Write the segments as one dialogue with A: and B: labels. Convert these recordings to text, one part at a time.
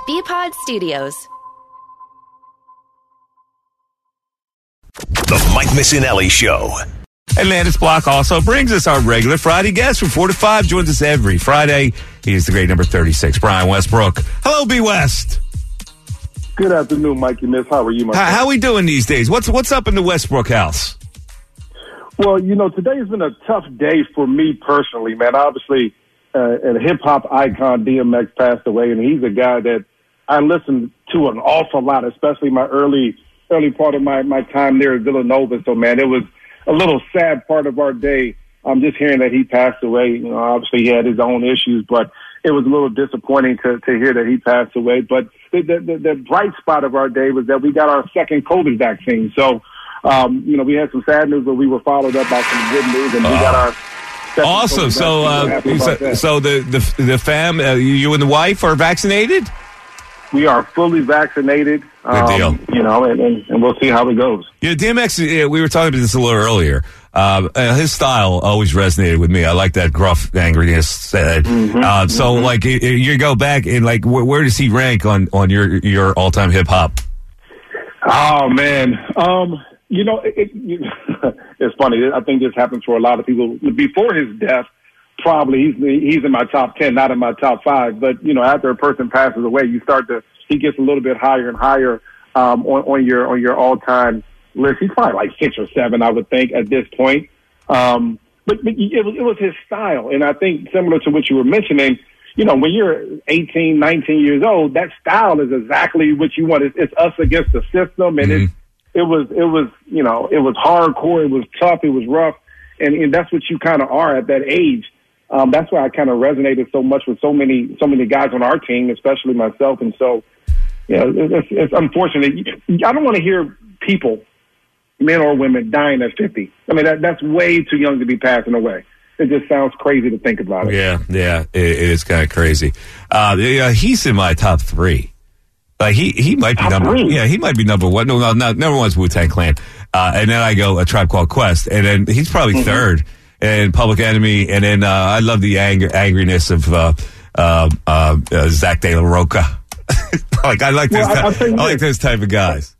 A: BPod Studios.
B: The Mike Missinelli Show.
C: And Landis Block also brings us our regular Friday guest from 4 to 5. Joins us every Friday. He is the great number 36, Brian Westbrook. Hello, B. West.
D: Good afternoon, Mikey Miss. How are you, my friend?
C: How we doing these days? What's up in the Westbrook house?
D: Well, today's been a tough day for me personally, man. Obviously, a hip-hop icon, DMX, passed away, and he's a guy that I listened to an awful lot, especially my early part of my time there at Villanova. So, man, it was a little sad part of our day. I'm just hearing that he passed away. Obviously he had his own issues, but it was a little disappointing to hear that he passed away. But the bright spot of our day was that we got our second COVID vaccine. So, we had some sad news, but we were followed up by some good news, and we got our second
C: awesome. So the fam, you and the wife are vaccinated?
D: We are fully vaccinated.
C: Good deal.
D: And we'll see how it goes.
C: DMX, we were talking about this a little earlier. His style always resonated with me. I like that gruff angriness. Like, you go back and, like, where does he rank on your all-time hip-hop?
D: Oh, man. It's funny. I think this happens for a lot of people. Before his death, probably he's in my top 10, not in my top 5. But, after a person passes away, he gets a little bit higher and higher on your all-time list. He's probably like 6 or 7, I would think, at this point. But it was his style. And I think similar to what you were mentioning, when you're 18, 19 years old, that style is exactly what you want. It's us against the system. And it was hardcore. It was tough. It was rough. And that's what you kind of are at that age. That's why I kind of resonated so much with so many guys on our team, especially myself. And so, it's unfortunate. I don't want to hear people, men or women, dying at 50. I mean, that's way too young to be passing away. It just sounds crazy to think about it.
C: Yeah, it is kind of crazy. He's in my top 3. He might be number 3. Yeah, he might be number 1. No, number 1 is Wu-Tang Clan, and then I go A Tribe Called Quest, and then he's probably 3rd. And Public Enemy, and then I love the angriness of Zach De La Roca. I like those type of guys.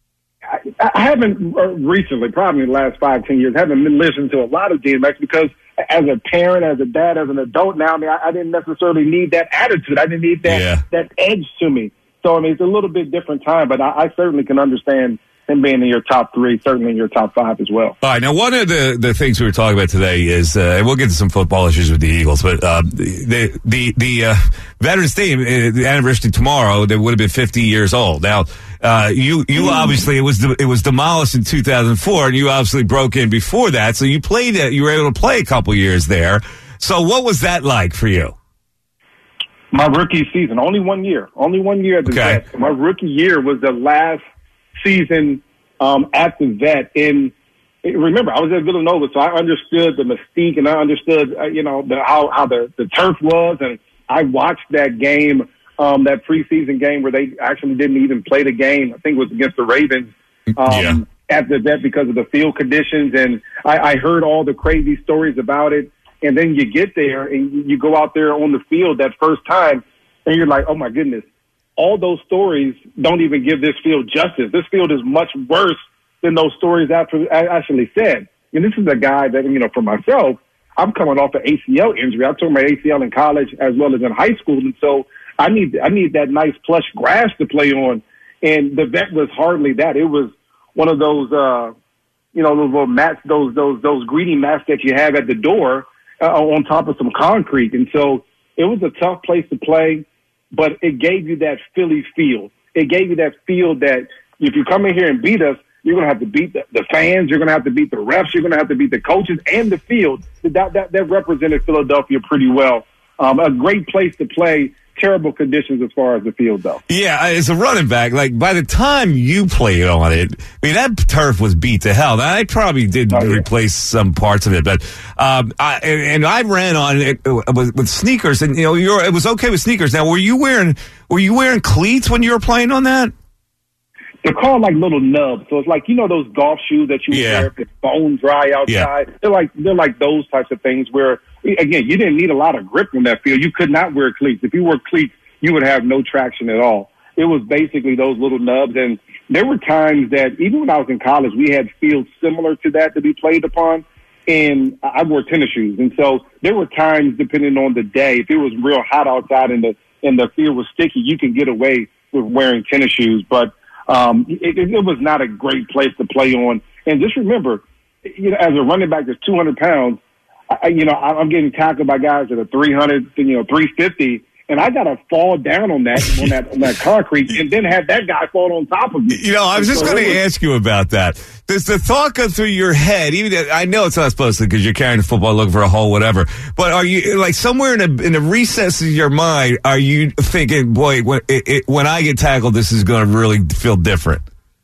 D: I haven't recently, probably in the last 5-10 years, haven't been listening to a lot of DMX because as a parent, as a dad, as an adult now, I didn't necessarily need that attitude. I didn't need that edge to me. So, it's a little bit different time, but I certainly can understand him being in your top 3, certainly in your top 5 as well.
C: All right. Now, one of the things we were talking about today is, and we'll get to some football issues with the Eagles, but the Veterans Day, the anniversary tomorrow, they would have been 50 years old. Now, you obviously, it was demolished in 2004, and you obviously broke in before that, so you were able to play a couple years there. So what was that like for you?
D: My rookie season, only 1 year at the Vet. My rookie year was the last season at the Vet. And remember, I was at Villanova, so I understood the mystique, and I understood how the turf was, and I watched that game, that preseason game where they actually didn't even play the game. I think it was against the Ravens at the Vet because of the field conditions, and I heard all the crazy stories about it. And then you get there and you go out there on the field that first time, and you're like, oh my goodness. All those stories don't even give this field justice. This field is much worse than those stories actually said. And this is a guy that, for myself, I'm coming off an ACL injury. I tore my ACL in college as well as in high school. And so I need that nice plush grass to play on. And the Vet was hardly that. It was one of those, those little mats, those greeting mats that you have at the door on top of some concrete. And so it was a tough place to play. But it gave you that Philly feel. It gave you that feel that if you come in here and beat us, you're going to have to beat the fans. You're going to have to beat the refs. You're going to have to beat the coaches and the field. That represented Philadelphia pretty well. A great place to play. Terrible conditions as far as the field, though. Yeah,
C: as a running back, like by the time you played on it, that turf was beat to hell. Now, I probably did replace some parts of it, but I ran on it with sneakers, and it was okay with sneakers. Now, were you wearing cleats when you were playing on that?
D: They're called like little nubs. So it's like, those golf shoes that you wear if it's bone dry outside. Yeah. They're like those types of things where, again, you didn't need a lot of grip on that field. You could not wear cleats. If you wore cleats, you would have no traction at all. It was basically those little nubs. And there were times that even when I was in college, we had fields similar to that to be played upon. And I wore tennis shoes. And so there were times, depending on the day, if it was real hot outside and the field was sticky, you can get away with wearing tennis shoes. But it was not a great place to play on. And just remember, as a running back that's 200 pounds, I'm getting tackled by guys that are 300, 350. And I got to fall down on that concrete and then have that guy fall on top of me.
C: I was just going to ask you about that. Does the thought go through your head? I know it's not supposed to because you're carrying the football looking for a hole, whatever. But are you, like, somewhere in the recesses of your mind, are you thinking, boy, when I get tackled, this is going to really feel different?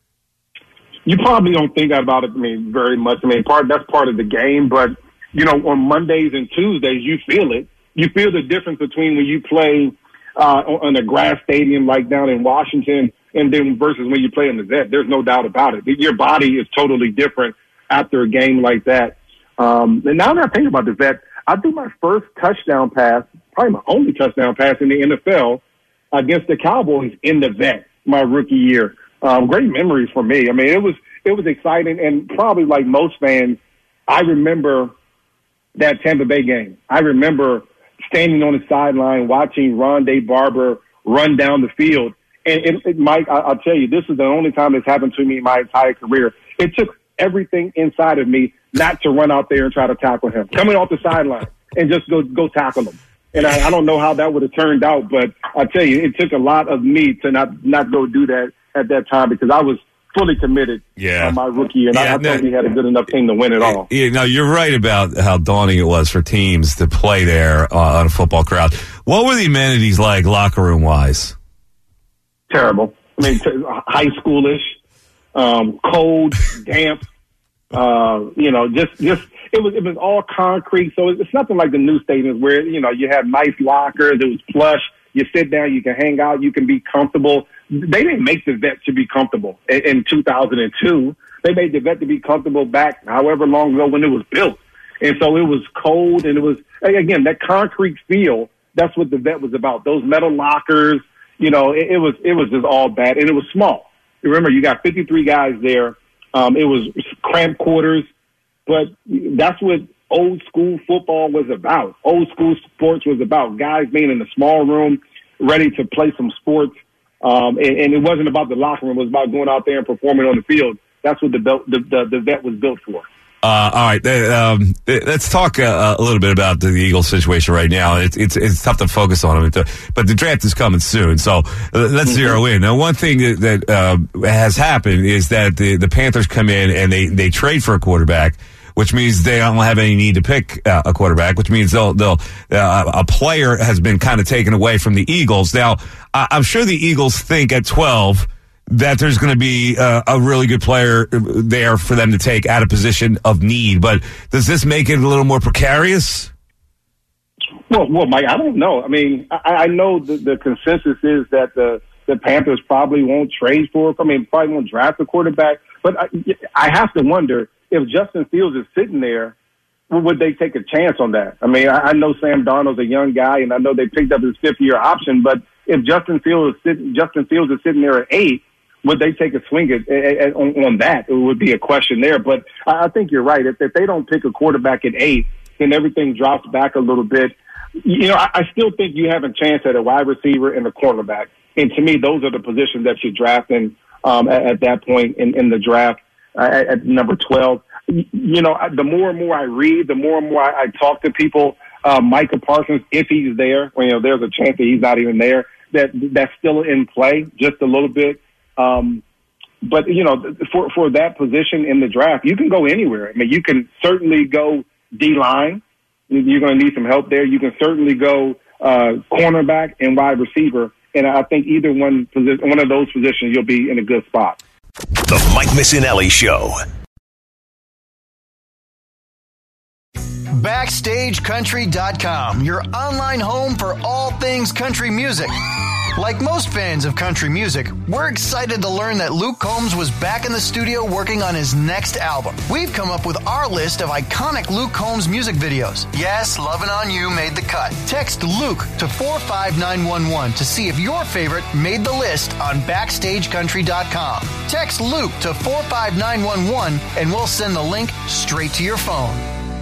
D: You probably don't think about it, very much. That's part of the game. But, on Mondays and Tuesdays, you feel it. You feel the difference between when you play on a grass stadium like down in Washington and then versus when you play in the vet. There's no doubt about it. Your body is totally different after a game like that. And now that I think about the vet, I threw my first touchdown pass, probably my only touchdown pass in the NFL against the Cowboys in the vet my rookie year. Great memories for me. It was exciting, and probably like most fans, I remember that Tampa Bay game. I remember standing on the sideline watching Rondé Barber run down the field. And Mike, I'll tell you, this is the only time it's happened to me in my entire career. It took everything inside of me not to run out there and try to tackle him. Coming off the sideline and just go tackle him. And I don't know how that would have turned out, but I'll tell you, it took a lot of me to not go do that at that time because I was fully committed on my rookie, and I thought we had a good enough team to win it all.
C: No, you're right about how daunting it was for teams to play there on a football crowd. What were the amenities like, locker room wise?
D: Terrible. High schoolish, cold, damp. It was all concrete. So it's nothing like the new stadiums where you have nice lockers. It was plush. You sit down, you can hang out, you can be comfortable. They didn't make the vet to be comfortable in 2002. They made the vet to be comfortable back however long ago when it was built. And so it was cold, and it was, again, that concrete feel. That's what the vet was about. Those metal lockers, it was just all bad, and it was small. Remember, you got 53 guys there. It was cramped quarters, but that's what old school football was about. Old school sports was about guys being in a small room, ready to play some sports. And it wasn't about the locker room. It was about going out there and performing on the field. That's what the vet was built for.
C: All right. Let's talk a little bit about the Eagles situation right now. It's tough to focus on them, but the draft is coming soon. So let's zero in. Now, one thing that has happened is that the Panthers come in and they trade for a quarterback, which means they don't have any need to pick a quarterback, which means a player has been kind of taken away from the Eagles. Now, I'm sure the Eagles think at 12 that there's going to be a really good player there for them to take at a position of need. But does this make it a little more precarious?
D: Well, Mike, I don't know. I know the consensus is that the Panthers probably won't trade for, probably won't draft a quarterback. But I have to wonder, if Justin Fields is sitting there, would they take a chance on that? I know Sam Darnold's a young guy, and I know they picked up his fifth-year option. But if Justin Fields is sitting there at 8, would they take a swing on that? It would be a question there. But I think you're right. If they don't pick a quarterback at 8, then everything drops back a little bit. I still think you have a chance at a wide receiver and a cornerback. And to me, those are the positions that you're drafting at that point in the draft. At number 12, the more and more I read, the more and more I talk to people. Micah Parsons, if he's there, there's a chance that he's not even there. That's still in play just a little bit. But for that position in the draft, you can go anywhere. You can certainly go D-line. You're going to need some help there. You can certainly go cornerback and wide receiver. And I think either one of those positions, you'll be in a good spot.
B: The Mike Missinelli Show.
A: BackstageCountry.com, your online home for all things country music. Like most fans of country music, we're excited to learn that Luke Combs was back in the studio working on his next album. We've come up with our list of iconic Luke Combs music videos. Yes, Lovin' On You made the cut. Text Luke to 45911 to see if your favorite made the list on BackstageCountry.com. Text Luke to 45911 and we'll send the link straight to your phone.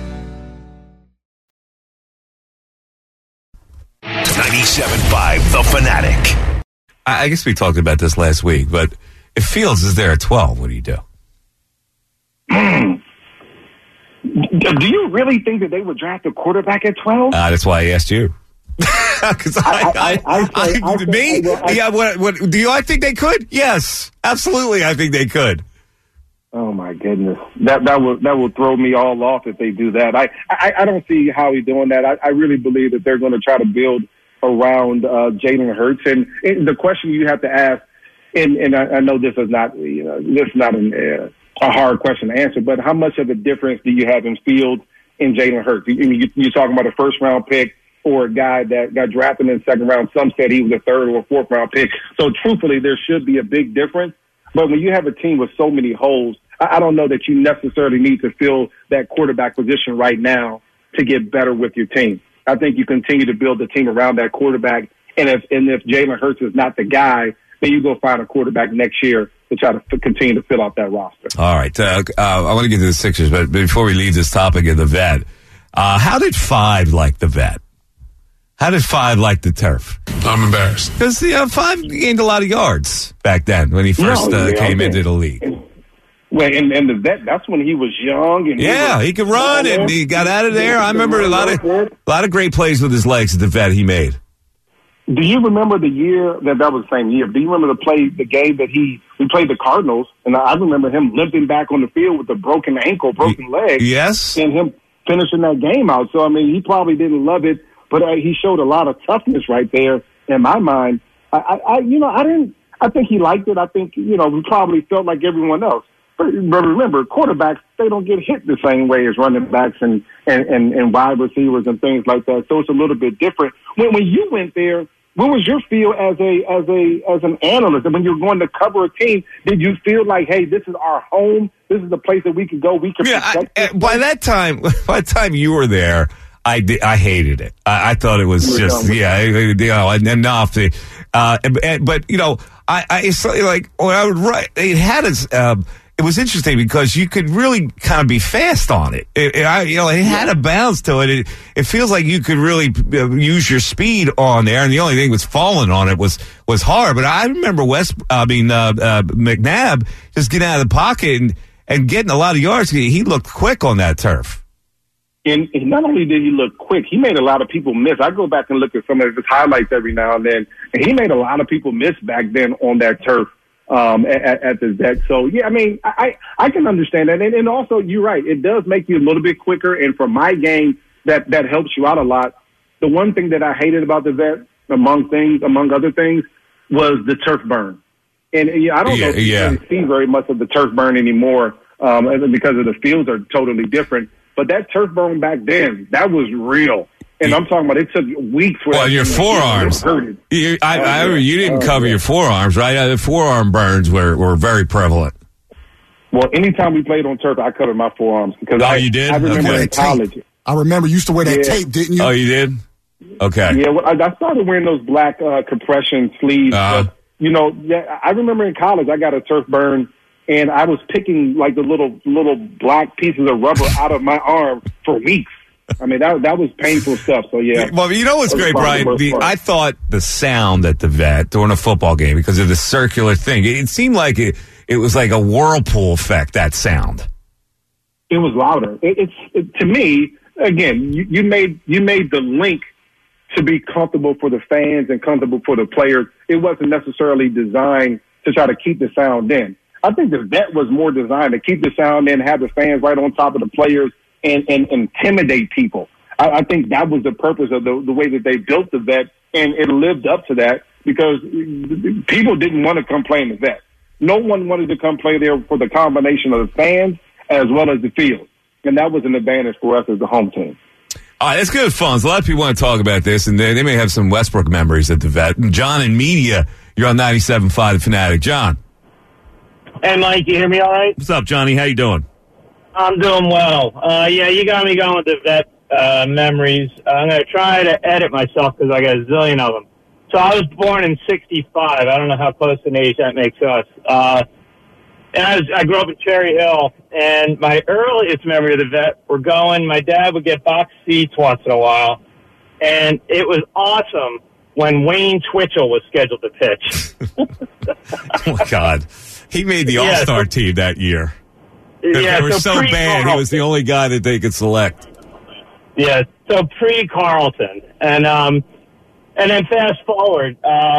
B: 97.5 The Fanatic.
C: I guess we talked about this last week, but if Fields is there at 12, what do you do?
D: Do you really think that they would draft a quarterback at 12?
C: That's why I asked you. Because I think they could? Yes, absolutely. I think they could.
D: Oh my goodness, that will throw me all off if they do that. I don't see Howie doing that. I really believe that they're going to try to build around Jalen Hurts. And the question you have to ask, and I know this is not a hard question to answer, but how much of a difference do you have in Fields and Jalen Hurts? You're talking about a first round pick or a guy that got drafted in the second round. Some said he was a third or a fourth round pick. So truthfully, there should be a big difference. But when you have a team with so many holes, I don't know that you necessarily need to fill that quarterback position right now to get better with your team. I think you continue to build the team around that quarterback. And if Jalen Hurts is not the guy, then you go find a quarterback next year to try to continue to fill out that roster.
C: All right. I want to get to the Sixers, but before we leave this topic of the vet, how did Five like the vet? How did Five like the turf?
E: I'm embarrassed.
C: Because Five gained a lot of yards back then when he first came into the league.
D: Well, and the vet, that's when he was young. And
C: he could run, and he got out of there. I remember a lot of great plays with his legs at the vet he made.
D: Do you remember the year that was the same year? Do you remember the game that we played the Cardinals, and I remember him limping back on the field with a broken ankle, broken leg.
C: Yes.
D: And him finishing that game out. So, I mean, he probably didn't love it, but he showed a lot of toughness right there in my mind. I think he liked it. I think, we probably felt like everyone else. But remember, quarterbacks, they don't get hit the same way as running backs and wide receivers and things like that. So it's a little bit different. When you went there, what was your feel as an analyst? And when you were going to cover a team, did you feel like, hey, this is our home? This is the place that we could go. We could protect
C: by that time you were there, I hated it. I thought it was just enough. But I like when I would write, it had its. It was interesting because you could really kind of be fast on it. It had a bounce to it. It feels like you could really use your speed on there, and the only thing was falling on it was hard. But I remember McNabb just getting out of the pocket and getting a lot of yards. He looked quick on that turf.
D: And not only did he look quick, he made a lot of people miss. I go back and look at some of his highlights every now and then, and he made a lot of people miss back then on that turf. At the vet. So, yeah, I mean, I can understand that. And also, you're right. It does make you a little bit quicker. And for my game, that helps you out a lot. The one thing that I hated about the vet, among other things, was the turf burn. And I don't know if you really see very much of the turf burn anymore because of the fields are totally different. But that turf burn back then, that was real. And I'm talking about it took weeks.
C: Well, your forearms. You didn't cover your forearms, right? The forearm burns were very prevalent.
D: Well, anytime we played on turf, I covered my forearms because
C: you did?
D: I remember in college.
F: I remember you used to wear that tape, didn't you?
C: Oh, you did? Okay.
D: Yeah, well, I started wearing those black compression sleeves. But, I remember in college I got a turf burn, and I was picking like the little black pieces of rubber out of my arm for weeks. I mean, that was painful stuff. So, yeah.
C: Well, you know what's great, Brian? I thought the sound at the vet during a football game, because of the circular thing, it seemed like it was like a whirlpool effect, that sound.
D: It was louder. To me, again, you made the link to be comfortable for the fans and comfortable for the players. It wasn't necessarily designed to try to keep the sound in. I think the vet was more designed to keep the sound in, have the fans right on top of the players, and intimidate people. I think that was the purpose of the way that they built the vet, and it lived up to that because people didn't want to come play in the vet. No one wanted to come play there for the combination of the fans as well as the field, and that was an advantage for us as the home team.
C: All right, let's go to phones. A lot of people want to talk about this, and they may have some Westbrook memories at the Vet. John in Media, you're on 97.5 The Fanatic. John.
E: Hey, Mike, you hear me all right?
C: What's up, Johnny? How you doing?
E: I'm doing well. Yeah, you got me going with the Vet memories. I'm going to try to edit myself because I got a zillion of them. So I was born in 65. I don't know how close an age that makes us. And I grew up in Cherry Hill, and my earliest memory of the Vet, my dad would get box seats once in a while, and it was awesome when Wayne Twitchell was scheduled to pitch.
C: Oh, my God. He made the All-Star team that year.
E: Yeah,
C: they were so bad, he was the only guy that they could select.
E: Yeah, so pre-Carlton. And then fast forward,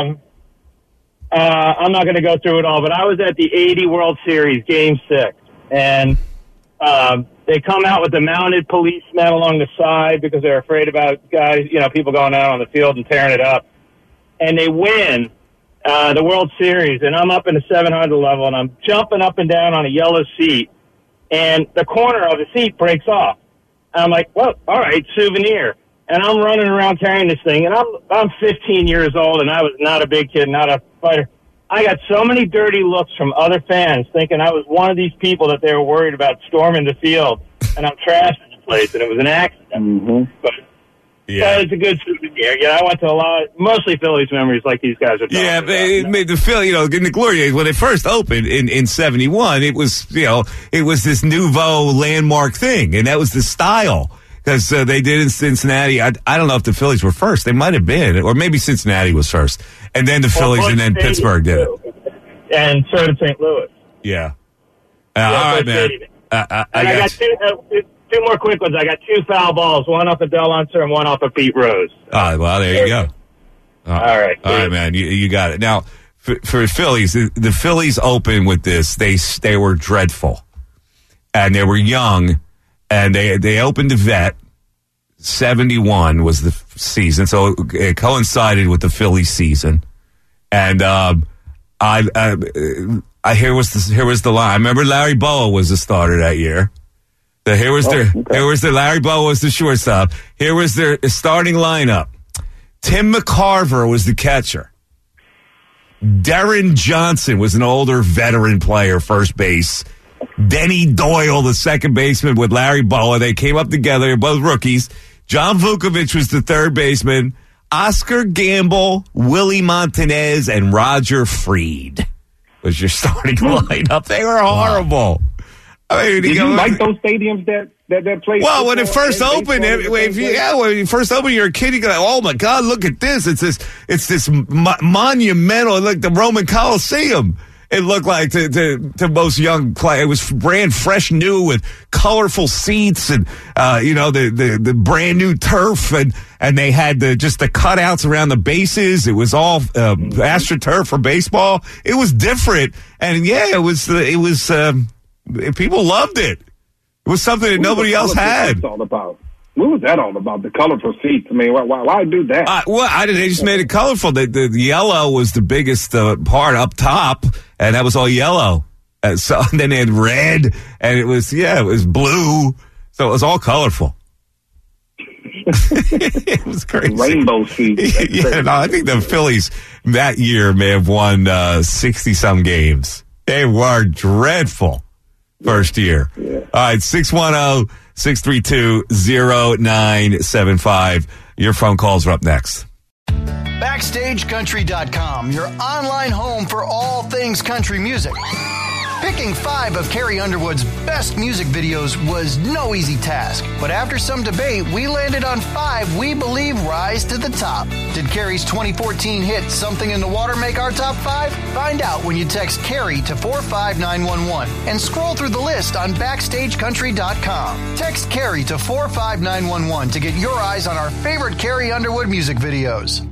E: I'm not going to go through it all, but I was at the 80 World Series, Game 6, and they come out with the mounted policemen along the side because they're afraid about guys, people going out on the field and tearing it up. And they win the World Series, and I'm up in the 700 level, and I'm jumping up and down on a yellow seat, and the corner of the seat breaks off. And I'm like, well, all right, souvenir. And I'm running around carrying this thing, and I'm 15 years old, and I was not a big kid, not a fighter. I got so many dirty looks from other fans thinking I was one of these people that they were worried about storming the field, and I'm trashing the place, and it was an accident.
D: Mm-hmm.
E: But it's a good souvenir. Yeah, I went to mostly Phillies memories like these guys are talking about.
C: It made the Philly, in the glory days, when it first opened in 71, it was, it was this nouveau landmark thing, and that was the style. Because they did in Cincinnati. I don't know if the Phillies were first. They might have been. Or maybe Cincinnati was first. And then the Phillies and then Pittsburgh did it.
E: And so did St. Louis.
C: Yeah. All right, man.
E: I got two more quick ones. I got 2 foul balls, one off of Del Unser and one off of Pete Rose.
C: Oh, well, there you go.
E: All right.
C: All right, man. You got it. Now, for the Phillies, the Phillies opened with this. They were dreadful. And they were young. And they opened the Vet. 71 was the season, so it coincided with the Philly season. And here was the line. I remember Larry Bowa was the starter that year. Here was the Larry Bowa was the shortstop. Here was their starting lineup. Tim McCarver was the catcher. Darren Johnson was an older veteran player, first base. Denny Doyle, the second baseman, with Larry Bowa. They came up together. They're both rookies. John Vukovich was the third baseman. Oscar Gamble, Willie Montanez, and Roger Freed was your starting lineup. They were horrible. I mean,
D: did you like those stadiums that played?
C: Well, when it first opened, when you first opened, you're a kid. You go, oh my God, look at this! It's this monumental, like the Roman Coliseum. It looked like to most young players. It was brand fresh new with colorful seats and, the brand new turf and they had just the cutouts around the bases. It was all, AstroTurf for baseball. It was different. And it was people loved it. It was something that nobody else had.
D: All about? What was that all about? The colorful seats. I mean, why do that?
C: They just made it colorful. The yellow was the biggest part up top, and that was all yellow. And then they had red, and it was blue. So it was all colorful. It was crazy.
D: Rainbow seats.
C: I think the Phillies that year may have won 60-some games. They were dreadful first year. Yeah. All right, 610-632-0975. Your phone calls are up next.
A: BackstageCountry.com, your online home for all things country music. Picking 5 of Carrie Underwood's best music videos was no easy task, but after some debate, we landed on 5 we believe rise to the top. Did Carrie's 2014 hit Something in the Water make our top 5? Find out when you text Carrie to 45911 and scroll through the list on BackstageCountry.com. Text Carrie to 45911 to get your eyes on our favorite Carrie Underwood music videos.